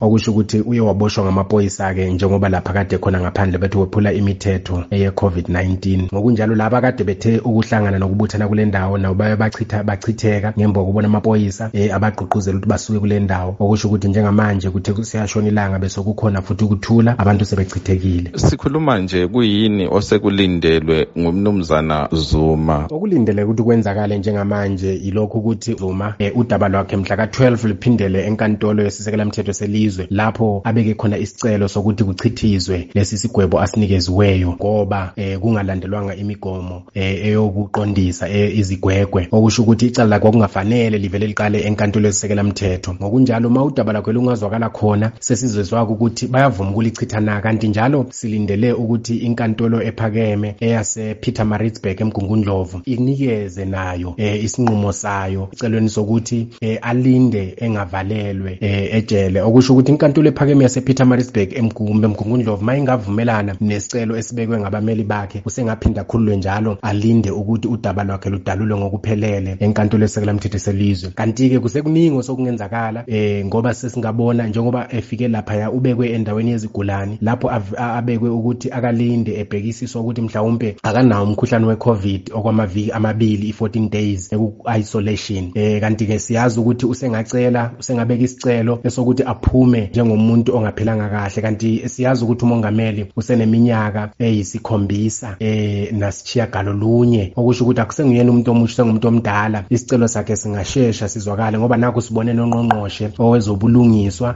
okusho ukuthi uye waboshwa ngamaphoyisa ke njengoba lapha kade khona ngaphandle bethi wephula imithetho eye COVID-19. Ngokunjalo laba kade bethe ukuhlangana nokubuthana kule ndawo nabo baye bachitheka ngemva kokubona amaphoyisa abagqugquzela ukuthi basuke kule ndawo, okusho ukuthi njengamanje kuthe siyashona ilanga bese kukhona futhi ukuthula, abantu sebechithekile. Sikhuluma nje kuyini osekulindelwe ngumnumzana Zuma? Okulindele ukuthi kwenzakale njengamanje ilokho ukuthi Zuma udaba lwakhe mhla ka-12 liphindele enkantolo yesisekela mthetho selizwe lapho abeke khona isicelo sokuthi kuchithizwe lesi sigwebo asinikeziweyo ngoba kungalandelwanga imigomo eyokuqondisa izigwegwe, okusho ukuthi icala lakho kungafanele livele liqale enkantolo yesisekela mthetho. Ngokunjalo uma udaba lakho lungazwakala khona sesizezwa ukuthi bayavuma ukulichithana, kanti njalo silindele ukuthi inkantolo ephakeme eyase Pietermaritzburg eMgungundlovu inikeze nayo isinqumo sayo ecelweni sokuthi alinde engavalelwe ejele, okusho ukuthi inkantolo ephakeme yase Pietermaritzburg eMgungundlovu mayingavumelana nesicelo esibekwe ngabameli bakhe usengaphinda khululwe njalo alinde ukuthi udaba lwakhe ludalulwe ngokuphelele enkantolo yesekela mthetho selizwe. Kanti ke kusekuningi sokungenzakala ngoba sesingabona njengoba efike lapha ubekwe endaweni yezigulani lapho abekwe ukuthi akalinde ebhekisiswa ukuthi mhlawumbe akanawo umkhuhlane weCovid okwamaviki amabili 14 days eku-isolation. Kanti ke siyazi ukuthi usengabeka isicelo esokuthi aphume njengomuntu ongaphilanga kahle, kanti siyazi ukuthi umongameli useneminyaka eyisikhombisa nasitshiyagalolunye, okusho ukuthi akusenguyena umuntu omusha, sengumuntu omdala. Isicelo sakhe singashesha sizwakale ngoba nakho sibone noNgqongqoshe owezobulungiswa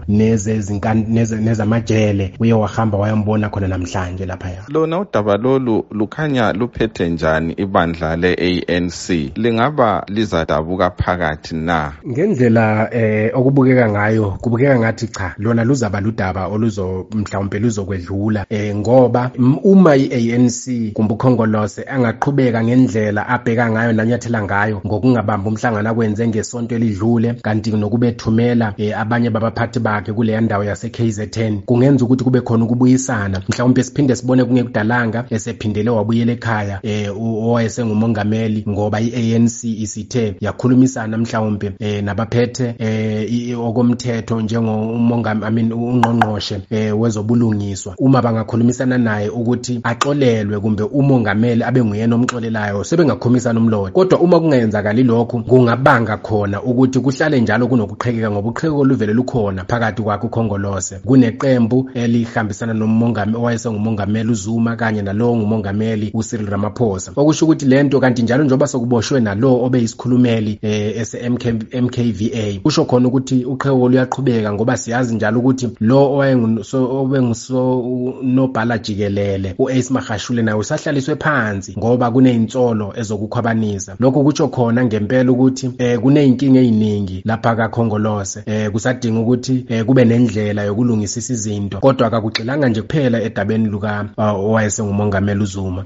nezamajele uye wahamba wayambona khona namhlanje lapha. Lona udaba lolu lukhanya luphethe njani ibandla le-ANC? Lingaba lizadabuka phakathi na? Ngendlela okubukeka ngayo kubukeka ngathi cha, lona luzaba ludaba mhlawumbe luzokwedlula ngoba uma i-ANC kumbe ukhongolose angaqhubeka ngendlela abheka ngayo nanyathela ngayo ngokungabamba umhlangano akwenze ngesonto elidlule kanti nokubethumela abanye babaphathi bakhe kule ndawo yase KZN, kungenza ukuthi kube khona ukubuyisana. Mhlawumbe siphinde sibone kungekudalanga esephindele wabuyela ekhaya owayesengumongameli ngoba i-ANC isithe yakhulumisana mhlawumbe nabaphethe okomthetho ungqongqoshe wezobulungiswa. Uma bangakhulumisana naye ukuthi axolelwe kumbe umongameli abe nguyena omxolelayo sebengakhulumisana umlomo, kodwa uma kungayenzakali lokho kungabanga khona ukuthi kuhlale njalo kunokuqhekeka ngoba uqhekeko luvele lukhona phakathi kwakhe ukhongolose. Kuneqembu elihambisana nomongameli owayesengumongameli uZuma kanye nalowo ngumongameli uCyril Ramaphosa, okusho ukuthi lento kanti njalo njengoba sokuboshwe nalo obeyisikhulumeli MKVA kusho khona ukuthi uqhekeko luyaqhubeka ngoba siyazi njalo ukuthi lo obengusobhala jikelele uAce Magashule naye usahlaliswe phansi ngoba kunezinsolo ezokukhwabanisa. Lokho kutsho khona ngempela ukuthi kuneyinkinga eziningi lapha kakhongolose, kusadinga ukuthi kube nendlela yokulungisisa izinto, kodwa akakugxilanga nje kuphela edabeni luka owayesengumongameli uZuma.